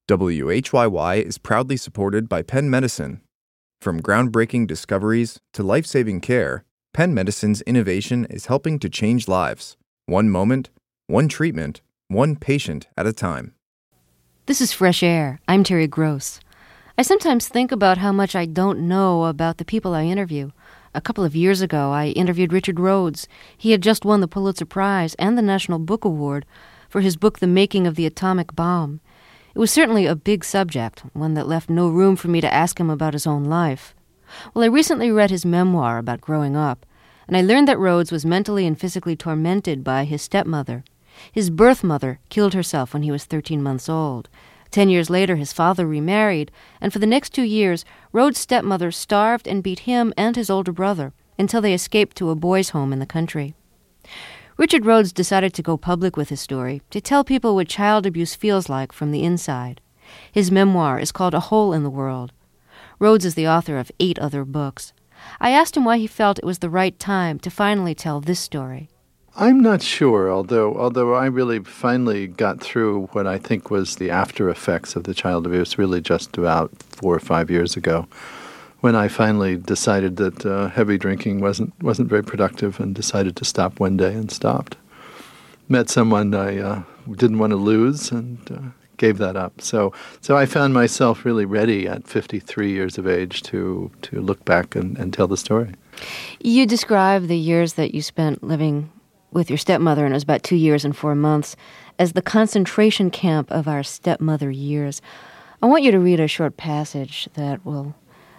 WHYY is proudly supported by Penn Medicine. From groundbreaking discoveries to life-saving care, Penn Medicine's innovation is helping to change lives. One moment, one treatment, one patient at a time. This is Fresh Air. I'm Terry Gross. I sometimes think about how much I don't know about the people I interview. A couple of years ago, I interviewed Richard Rhodes. He had just won the Pulitzer Prize and the National Book Award for his book, The Making of the Atomic Bomb. It was certainly a big subject, one that left no room for me to ask him about his own life. Well, I recently read his memoir about growing up, and I learned that Rhodes was mentally and physically tormented by his stepmother. His birth mother killed herself when he was 13 months old. 10 years later, his father remarried, and for the next 2 years, Rhodes' stepmother starved and beat him and his older brother until they escaped to a boys' home in the country. Richard Rhodes decided to go public with his story, to tell people what child abuse feels like from the inside. His memoir is called A Hole in the World. Rhodes is the author of 8 other books. I asked him why he felt it was the right time to finally tell this story. I'm not sure, although I really finally got through what I think was the after effects of the child abuse really just about 4 or 5 years ago, when I finally decided that heavy drinking wasn't very productive and decided to stop one day and stopped. Met someone I didn't want to lose and gave that up. So I found myself really ready at 53 years of age to look back and tell the story. You describe the years that you spent living with your stepmother, and it was about 2 years and 4 months, as the concentration camp of our stepmother years. I want you to read a short passage that will,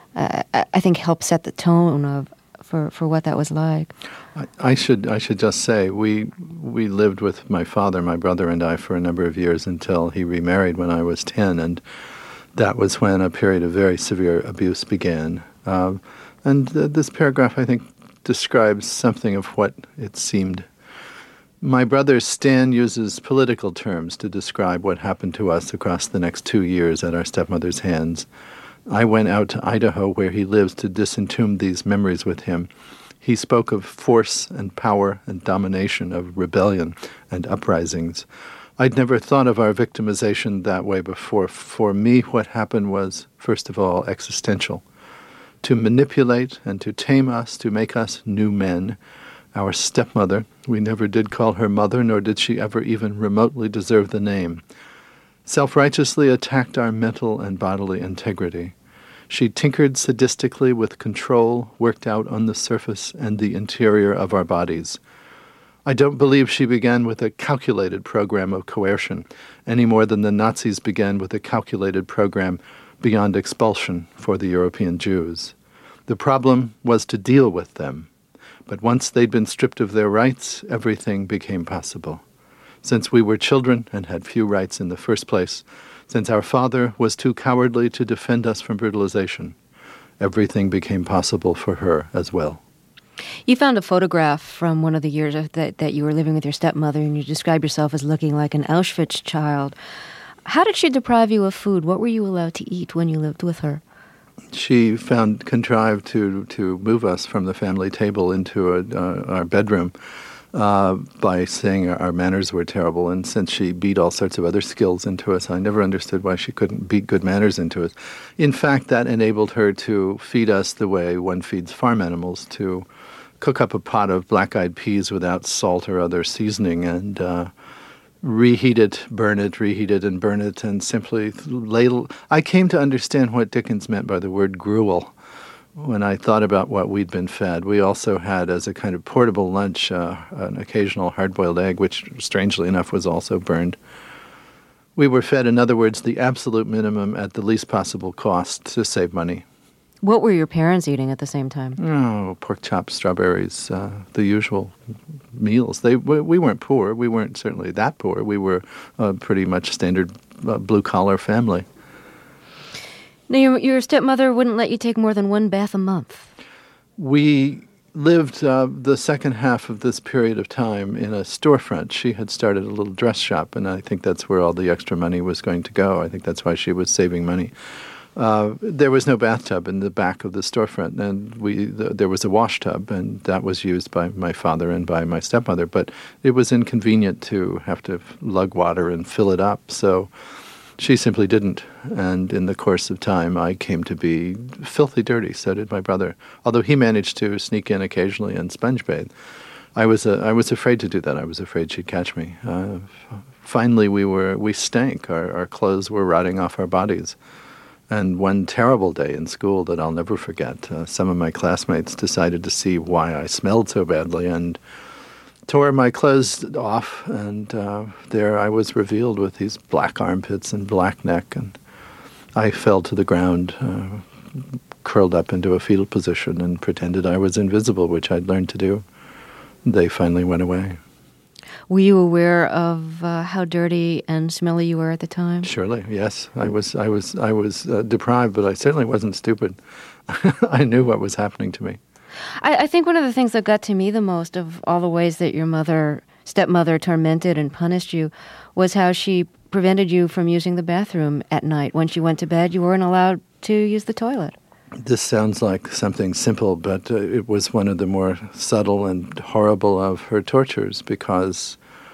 I think, help set the tone for what that was like. I should just say we lived with my father, my brother, and I for a number of years until he remarried when I was 10, and that was when a period of very severe abuse began. This paragraph, I think, describes something of what it seemed. My brother Stan uses political terms to describe what happened to us across the next 2 years at our stepmother's hands. I went out to Idaho, where he lives, to disentomb these memories with him. He spoke of force and power and domination, of rebellion and uprisings. I'd never thought of our victimization that way before. For me, what happened was, first of all, existential. To manipulate and to tame us, to make us new men. Our stepmother, we never did call her mother, nor did she ever even remotely deserve the name, self-righteously attacked our mental and bodily integrity. She tinkered sadistically with control worked out on the surface and the interior of our bodies. I don't believe she began with a calculated program of coercion, any more than the Nazis began with a calculated program beyond expulsion for the European Jews. The problem was to deal with them. But once they'd been stripped of their rights, everything became possible. Since we were children and had few rights in the first place, since our father was too cowardly to defend us from brutalization, everything became possible for her as well. You found a photograph from one of the years that you were living with your stepmother, and you described yourself as looking like an Auschwitz child. How did she deprive you of food? What were you allowed to eat when you lived with her? She contrived to move us from the family table into our bedroom by saying our manners were terrible. And since she beat all sorts of other skills into us, I never understood why she couldn't beat good manners into us. In fact, that enabled her to feed us the way one feeds farm animals, to cook up a pot of black-eyed peas without salt or other seasoning and reheat it, reheat it, and burn it, and simply ladle. I came to understand what Dickens meant by the word gruel when I thought about what we'd been fed. We also had, as a kind of portable lunch, an occasional hard-boiled egg, which, strangely enough, was also burned. We were fed, in other words, the absolute minimum at the least possible cost to save money. What were your parents eating at the same time? Oh, pork chops, strawberries, the usual meals. We weren't poor. We weren't certainly that poor. We were a pretty much standard blue-collar family. Now, your stepmother wouldn't let you take more than 1 bath a month. We lived the second half of this period of time in a storefront. She had started a little dress shop, and I think that's where all the extra money was going to go. I think that's why she was saving money. There was no bathtub in the back of the storefront, and there was a wash tub, and that was used by my father and by my stepmother, but it was inconvenient to have to lug water and fill it up, so She simply didn't. And in the course of time, I came to be filthy dirty. So did my brother. Although he managed to sneak in occasionally and sponge bathe. I was afraid to do that. I was afraid she'd catch me. Finally, we stank. Our clothes were rotting off our bodies. And one terrible day in school that I'll never forget, some of my classmates decided to see why I smelled so badly and tore my clothes off. And there I was revealed with these black armpits and black neck. And I fell to the ground, curled up into a fetal position and pretended I was invisible, which I'd learned to do. They finally went away. Were you aware of how dirty and smelly you were at the time? Surely, yes. I was deprived, but I certainly wasn't stupid. I knew what was happening to me. I think one of the things that got to me the most of all the ways that your stepmother tormented and punished you was how she prevented you from using the bathroom at night. When she went to bed, you weren't allowed to use the toilet. This sounds like something simple, but it was one of the more subtle and horrible of her tortures because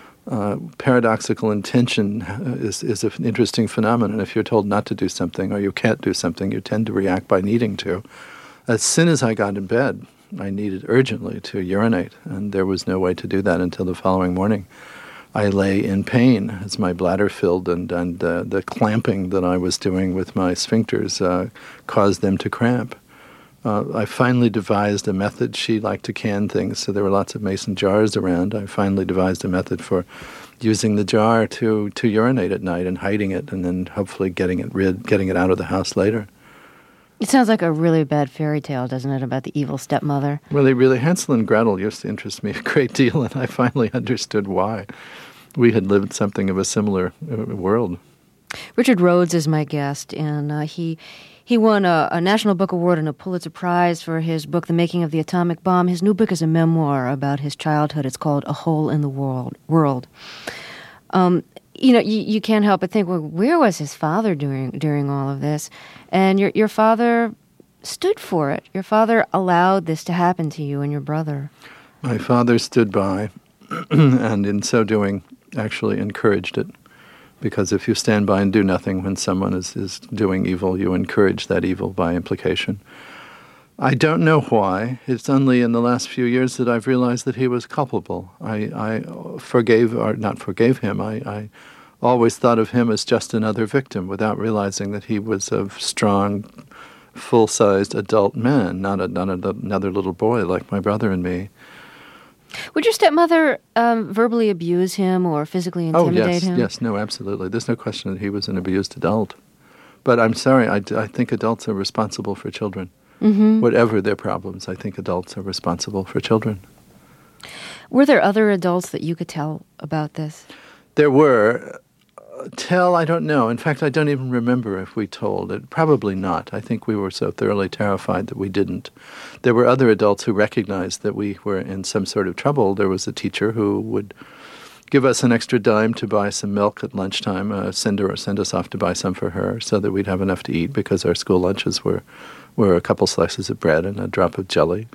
paradoxical intention is an interesting phenomenon. If you're told not to do something or you can't do something, you tend to react by needing to. As soon as I got in bed, I needed urgently to urinate, and there was no way to do that until the following morning. I lay in pain as my bladder filled, and the clamping that I was doing with my sphincters caused them to cramp. I finally devised a method. She liked to can things, so there were lots of mason jars around. I finally devised a method for using the jar to urinate at night and hiding it, and then hopefully getting it out of the house later. It sounds like a really bad fairy tale, doesn't it, about the evil stepmother? Really, Hansel and Gretel used to interest me a great deal, and I finally understood why. We had lived something of a similar world. Richard Rhodes is my guest, and he won a National Book Award and a Pulitzer Prize for his book, The Making of the Atomic Bomb. His new book is a memoir about his childhood. It's called A Hole in the World. You can't help but think, well, where was his father during all of this? And your father stood for it. Your father allowed this to happen to you and your brother. My father stood by, and in so doing, actually encouraged it. Because if you stand by and do nothing when someone is doing evil, you encourage that evil by implication. I don't know why. It's only in the last few years that I've realized that he was culpable. I not forgave him. I always thought of him as just another victim without realizing that he was a strong, full-sized adult man, not another little boy like my brother and me. Would your stepmother verbally abuse him or physically intimidate him? Yes, no, absolutely. There's no question that he was an abused adult. But I'm sorry, I think adults are responsible for children. Mm-hmm. Whatever their problems, I think adults are responsible for children. Were there other adults that you could tell about this? There were. I don't know. In fact, I don't even remember if we told it. Probably not. I think we were so thoroughly terrified that we didn't. There were other adults who recognized that we were in some sort of trouble. There was a teacher who would give us an extra dime to buy some milk at lunchtime, send us off to buy some for her so that we'd have enough to eat because our school lunches were a couple slices of bread and a drop of jelly.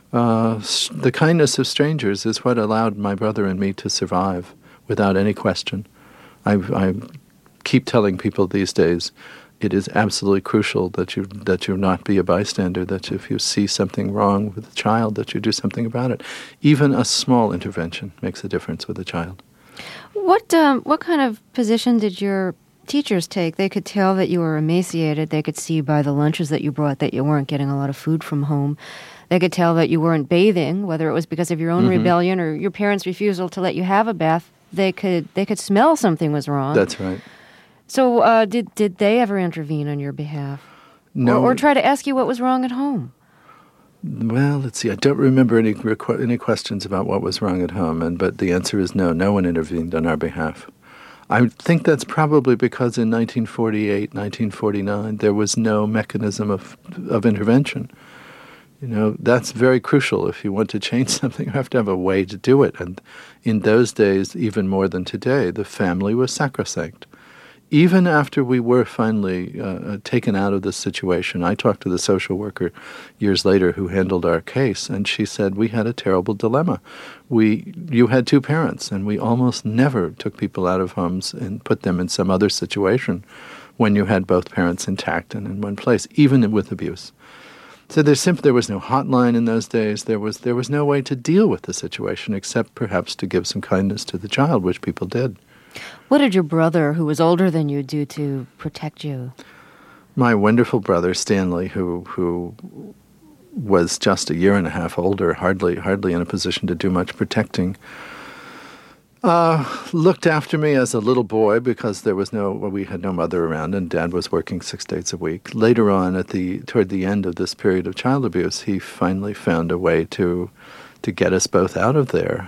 The kindness of strangers is what allowed my brother and me to survive without any question. I keep telling people these days, it is absolutely crucial that you not be a bystander, that if you see something wrong with a child, that you do something about it. Even a small intervention makes a difference with a child. What kind of position did your teachers take? They could tell that you were emaciated. They could see by the lunches that you brought that you weren't getting a lot of food from home. They could tell that you weren't bathing, whether it was because of your own rebellion or your parents' refusal to let you have a bath. They could smell something was wrong. That's right. So did they ever intervene on your behalf? No. Or try to ask you what was wrong at home? Well, let's see. I don't remember any questions about what was wrong at home, but the answer is no. No one intervened on our behalf. I think that's probably because in 1948, 1949, there was no mechanism of intervention. You know, that's very crucial. If you want to change something, you have to have a way to do it. And in those days, even more than today, the family was sacrosanct. even after we were finally taken out of this situation, I talked to the social worker years later who handled our case, and she said, we had a terrible dilemma. You had two parents, and we almost never took people out of homes and put them in some other situation when you had both parents intact and in one place, even with abuse. So there was no hotline in those days. There was no way to deal with the situation except perhaps to give some kindness to the child, which people did. What did your brother, who was older than you, do to protect you? My wonderful brother, Stanley, who was just a year and a half older, hardly in a position to do much protecting, looked after me as a little boy because we had no mother around and Dad was working 6 days a week. Later on, toward the end of this period of child abuse, he finally found a way to get us both out of there.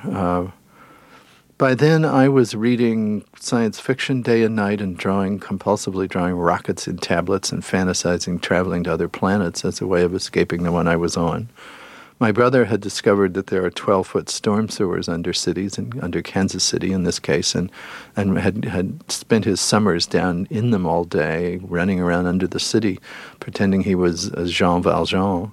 By then, I was reading science fiction day and night and compulsively drawing rockets in tablets and fantasizing traveling to other planets as a way of escaping the one I was on. My brother had discovered that there are 12-foot storm sewers under cities, under Kansas City in this case, and had spent his summers down in them all day, running around under the city, pretending he was Jean Valjean.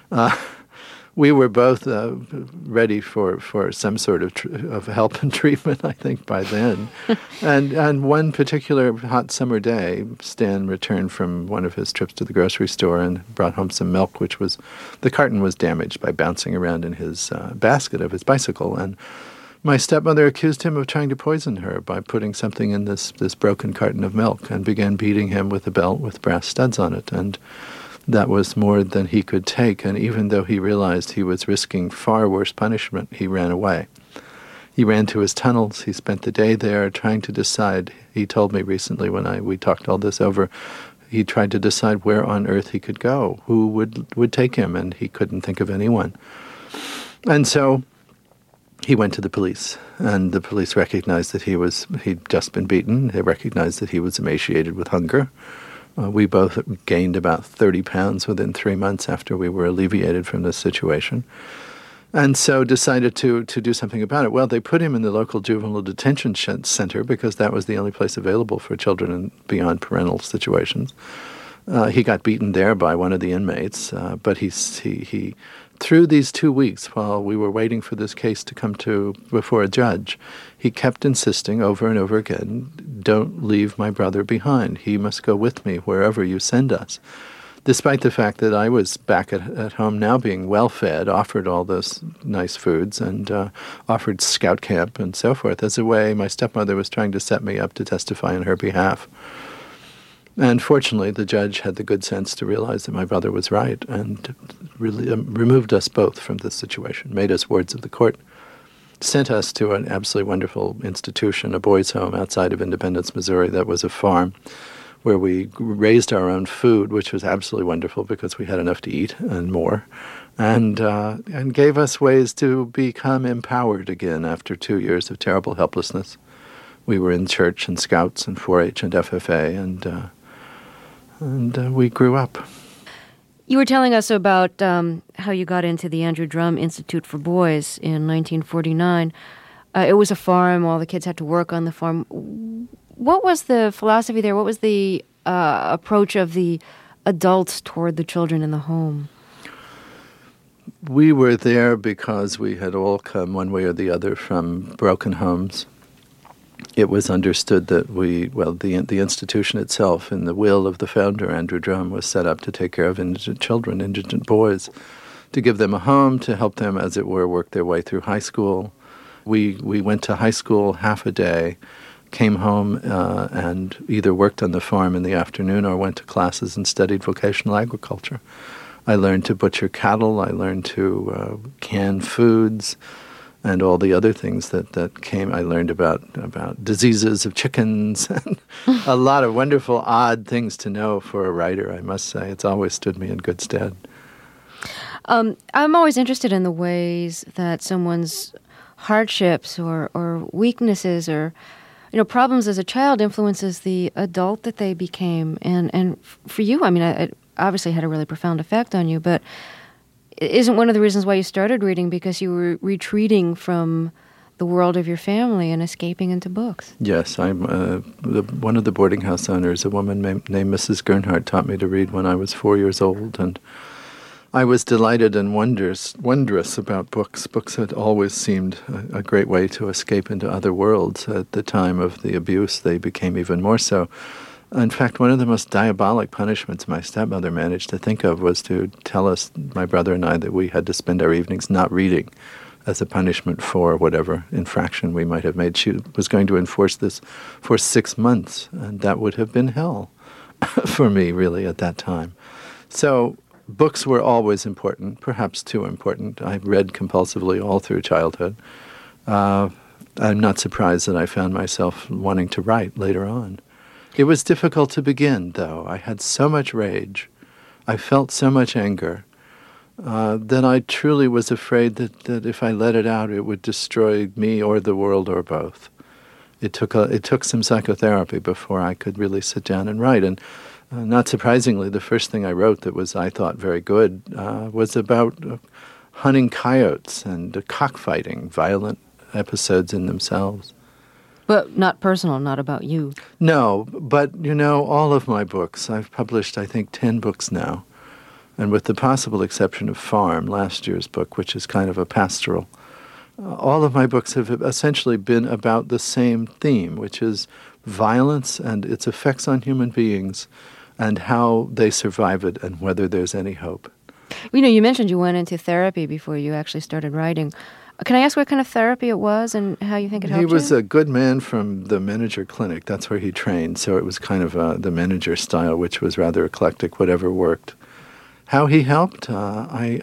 We were both ready for some sort of help and treatment, I think, by then. And one particular hot summer day, Stan returned from one of his trips to the grocery store and brought home some milk, the carton was damaged by bouncing around in his basket of his bicycle. And my stepmother accused him of trying to poison her by putting something in this broken carton of milk and began beating him with a belt with brass studs on it. And that was more than he could take, and even though he realized he was risking far worse punishment, he ran away. He ran to his tunnels. He spent the day there trying to decide. He told me recently when we talked all this over, he tried to decide where on earth he could go, who would take him, and he couldn't think of anyone. And so he went to the police, and the police recognized that he'd just been beaten. They recognized that he was emaciated with hunger. We both gained about 30 pounds within 3 months after we were alleviated from this situation. And so decided to do something about it. Well, they put him in the local juvenile detention center because that was the only place available for children in beyond parental situations. He got beaten there by one of the inmates, but he through these 2 weeks while we were waiting for this case to come before a judge, he kept insisting over and over again, don't leave my brother behind. He must go with me wherever you send us. Despite the fact that I was back at home now being well-fed, offered all those nice foods, and offered scout camp and so forth, as a way my stepmother was trying to set me up to testify on her behalf. And fortunately, the judge had the good sense to realize that my brother was right and really removed us both from this situation, made us wards of the court, sent us to an absolutely wonderful institution, a boys' home outside of Independence, Missouri, that was a farm where we raised our own food, which was absolutely wonderful because we had enough to eat and more, and gave us ways to become empowered again after 2 years of terrible helplessness. We were in church and Scouts and 4-H and FFA, and we grew up. You were telling us about how you got into the Andrew Drum Institute for Boys in 1949. It was a farm. All the kids had to work on the farm. What was the philosophy there? What was the approach of the adults toward the children in the home? We were there because we had all come one way or the other from broken homes. It was understood that the institution itself, in the will of the founder, Andrew Drum, was set up to take care of indigent children, indigent boys, to give them a home, to help them, as it were, work their way through high school. We went to high school half a day, came home and either worked on the farm in the afternoon or went to classes and studied vocational agriculture. I learned to butcher cattle. I learned to can foods and all the other things that came. I learned about diseases of chickens and a lot of wonderful, odd things to know for a writer, I must say. It's always stood me in good stead. I'm always interested in the ways that someone's hardships or weaknesses or problems as a child influences the adult that they became. And for you, I mean, it obviously had a really profound effect on you, but isn't one of the reasons why you started reading because you were retreating from the world of your family and escaping into books. Yes, I'm one of the boarding house owners, a woman named Mrs. Gernhardt, taught me to read when I was 4 years old, and I was delighted and wondrous about books. Books had always seemed a great way to escape into other worlds. At the time of the abuse, they became even more so. In fact, one of the most diabolic punishments my stepmother managed to think of was to tell us, my brother and I, that we had to spend our evenings not reading as a punishment for whatever infraction we might have made. She was going to enforce this for 6 months, and that would have been hell for me, really, at that time. So books were always important, perhaps too important. I read compulsively all through childhood. I'm not surprised that I found myself wanting to write later on. It was difficult to begin, though. I had so much rage. I felt so much anger that I truly was afraid that if I let it out, it would destroy me or the world or both. It took some psychotherapy before I could really sit down and write. And not surprisingly, the first thing I wrote that was, I thought, very good was about hunting coyotes and cockfighting, violent episodes in themselves. But not personal, not about you. No, but, all of my books, I've published, I think, 10 books now, and with the possible exception of Farm, last year's book, which is kind of a pastoral, all of my books have essentially been about the same theme, which is violence and its effects on human beings and how they survive it and whether there's any hope. You mentioned you went into therapy before you actually started writing. Can I ask what kind of therapy it was and how you think it helped you? He was a good man from the Menninger Clinic. That's where he trained. So it was kind of the Menninger style, which was rather eclectic, whatever worked. How he helped? When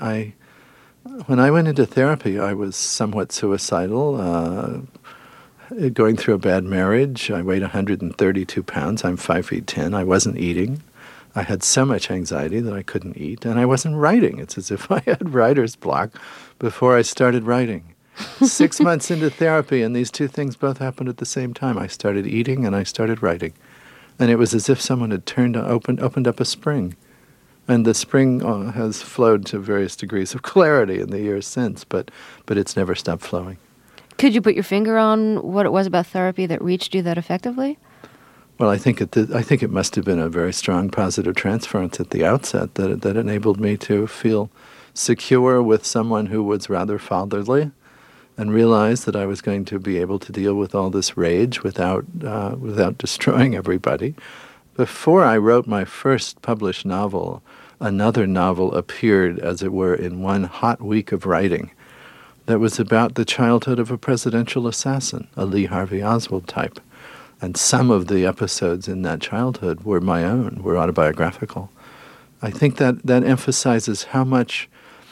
I went into therapy, I was somewhat suicidal, going through a bad marriage. I weighed 132 pounds. I'm 5'10". I wasn't eating. I had so much anxiety that I couldn't eat, and I wasn't writing. It's as if I had writer's block before I started writing. 6 months into therapy, and these two things both happened at the same time. I started eating, and I started writing. And it was as if someone had opened up a spring. And the spring has flowed to various degrees of clarity in the years since, but it's never stopped flowing. Could you put your finger on what it was about therapy that reached you that effectively? Well, I think it must have been a very strong positive transference at the outset that enabled me to feel secure with someone who was rather fatherly, and realize that I was going to be able to deal with all this rage without destroying everybody. Before I wrote my first published novel, another novel appeared, as it were, in one hot week of writing that was about the childhood of a presidential assassin, a Lee Harvey Oswald type. And some of the episodes in that childhood were my own, were autobiographical. I think that emphasizes how much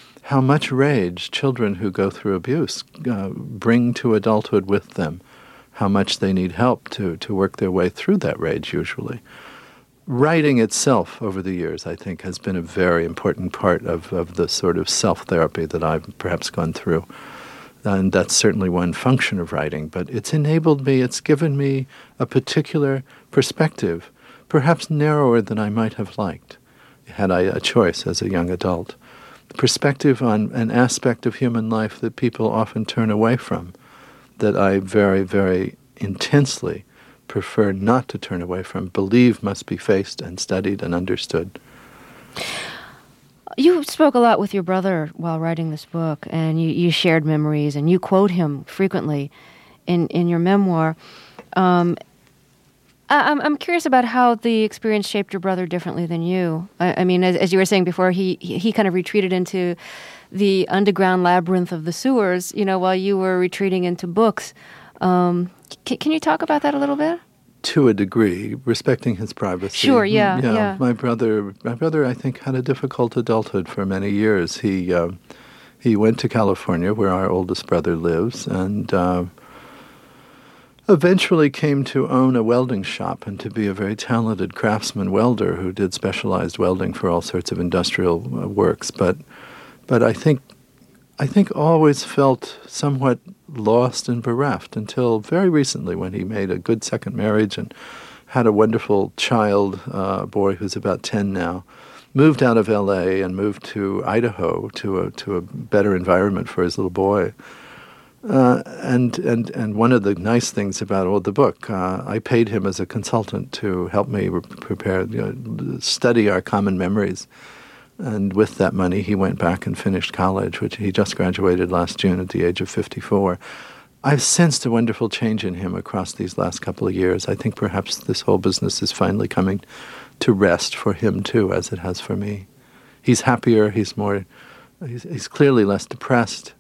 rage children who go through abuse bring to adulthood with them, how much they need help to work their way through that rage usually. Writing itself over the years, I think, has been a very important part of the sort of self-therapy that I've perhaps gone through. And that's certainly one function of writing, but it's enabled me, it's given me a particular perspective, perhaps narrower than I might have liked, had I a choice as a young adult. Perspective on an aspect of human life that people often turn away from, that I very, very intensely prefer not to turn away from, believe must be faced and studied and understood. You spoke a lot with your brother while writing this book, and you shared memories, and you quote him frequently in your memoir. I'm curious about how the experience shaped your brother differently than you. I mean, as you were saying before, he kind of retreated into the underground labyrinth of the sewers, while you were retreating into books. Can you talk about that a little bit? To a degree, respecting his privacy. Sure, yeah. My brother, I think, had a difficult adulthood for many years. He went to California, where our oldest brother lives, and eventually came to own a welding shop and to be a very talented craftsman welder who did specialized welding for all sorts of industrial works. But I think always felt somewhat lost and bereft until very recently, when he made a good second marriage and had a wonderful child, boy who's about 10 now, moved out of L.A. and moved to Idaho to a better environment for his little boy. And one of the nice things about the book, I paid him as a consultant to help me prepare, study our common memories. And with that money, he went back and finished college, which he just graduated last June at the age of 54. I've sensed a wonderful change in him across these last couple of years. I think perhaps this whole business is finally coming to rest for him too, as it has for me. He's happier. He's clearly less depressed.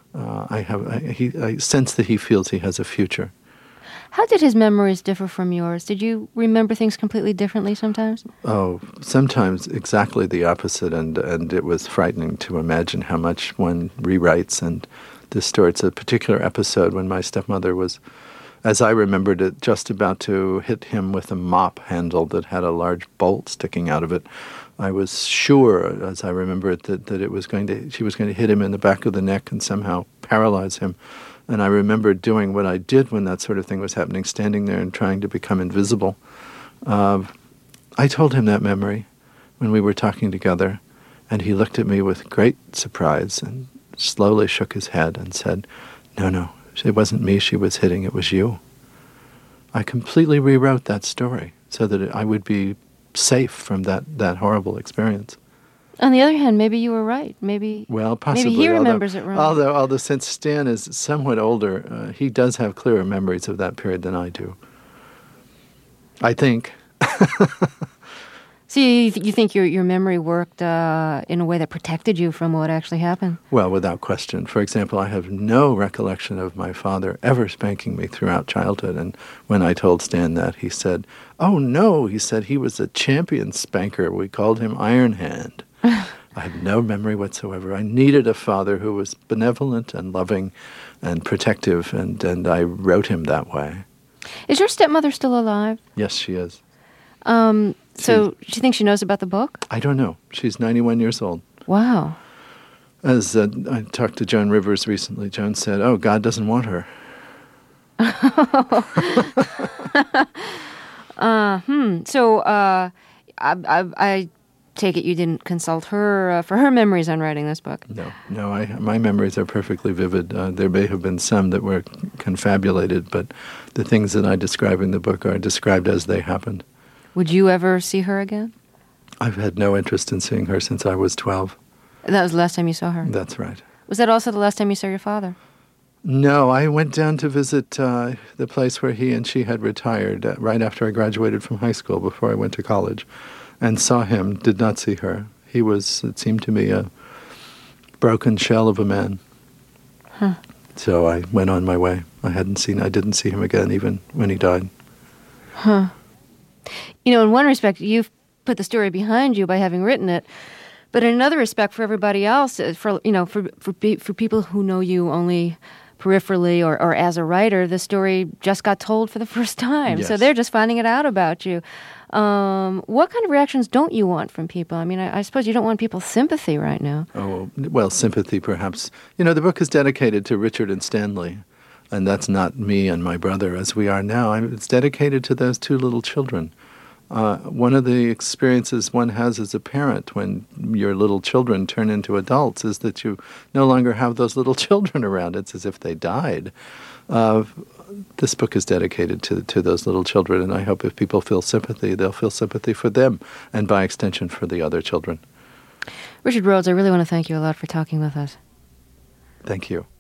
I sense that he feels he has a future. How did his memories differ from yours? Did you remember things completely differently sometimes? Oh, sometimes exactly the opposite, and it was frightening to imagine how much one rewrites. And this story, it's a particular episode when my stepmother was, as I remembered it, just about to hit him with a mop handle that had a large bolt sticking out of it. I was sure, as I remember it, that she was going to hit him in the back of the neck and somehow paralyze him. And I remember doing what I did when that sort of thing was happening, standing there and trying to become invisible. I told him that memory when we were talking together, and he looked at me with great surprise and slowly shook his head and said, No, it wasn't me she was hitting, it was you. I completely rewrote that story so that I would be safe from that horrible experience. On the other hand, maybe you were right. Maybe possibly. Maybe he remembers it wrong. Although since Stan is somewhat older, he does have clearer memories of that period than I do. I think. So you think your memory worked in a way that protected you from what actually happened? Well, without question. For example, I have no recollection of my father ever spanking me throughout childhood. And when I told Stan that, he said, "Oh, no," he said, "he was a champion spanker. We called him Iron Hand." I have no memory whatsoever. I needed a father who was benevolent and loving and protective, and I wrote him that way. Is your stepmother still alive? Yes, she is. So do you think she knows about the book? I don't know. She's 91 years old. Wow. As I talked to Joan Rivers recently, Joan said, "Oh, God doesn't want her." So I take it you didn't consult her for her memories on writing this book? No. My memories are perfectly vivid. There may have been some that were confabulated, but the things that I describe in the book are described as they happened. Would you ever see her again? I've had no interest in seeing her since I was 12. That was the last time you saw her? That's right. Was that also the last time you saw your father? No, I went down to visit the place where he and she had retired right after I graduated from high school, before I went to college, and saw him, did not see her. He was, it seemed to me, a broken shell of a man. Huh. So I went on my way. I didn't see him again even when he died. Huh. You know, in one respect, you've put the story behind you by having written it, but in another respect, for everybody else, for people who know you only peripherally or as a writer, the story just got told for the first time. Yes. So they're just finding it out about you. What kind of reactions don't you want from people? I mean, I suppose you don't want people's sympathy right now. Oh, well, sympathy perhaps. You know, the book is dedicated to Richard and Stanley, and that's not me and my brother as we are now. It's dedicated to those two little children. One of the experiences one has as a parent when your little children turn into adults is that you no longer have those little children around. It's as if they died. This book is dedicated to those little children, and I hope if people feel sympathy, they'll feel sympathy for them, and by extension for the other children. Richard Rhodes, I really want to thank you a lot for talking with us. Thank you.